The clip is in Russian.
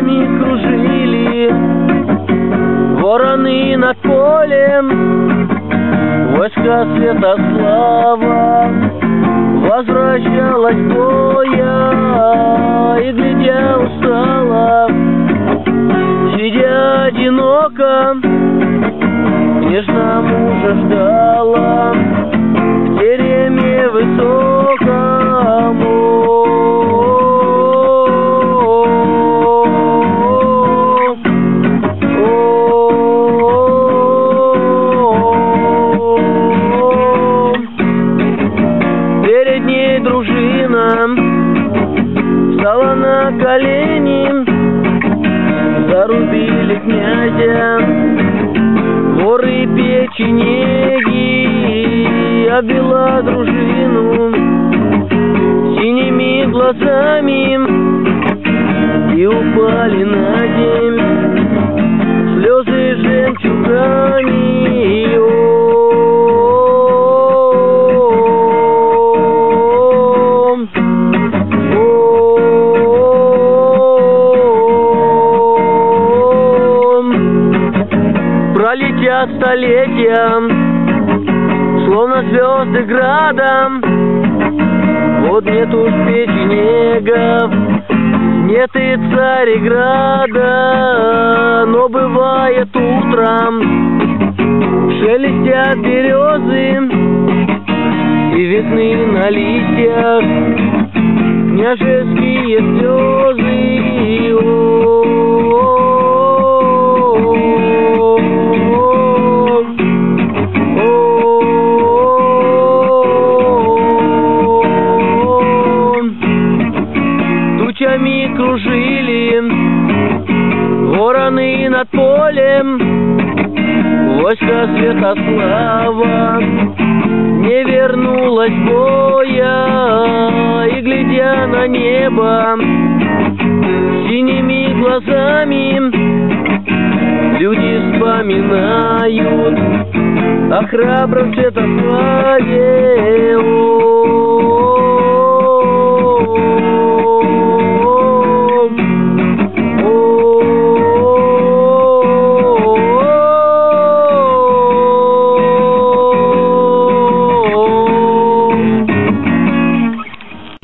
тучами кружили вороны над полем. Войска Святослава возвращалась боя, и, глядя устала, сидя одиноко, нежно мужа ждала в тереме высоком. Перед ней дружина встала на колени, зарубили князя воры печенеги, обвела дружину синими глазами и упали на землю слезы жемчугами. Пролетят столетия, словно звезды градом. Вот нет уж печенегов, нет и Цареграда, но бывает утром шелестят березы и видны на листьях княжеские слезы. Тучами кружили вороны над полем. Войска Святослава не вернулась боя, и, глядя на небо синими глазами, люди вспоминают о храбром Святославе.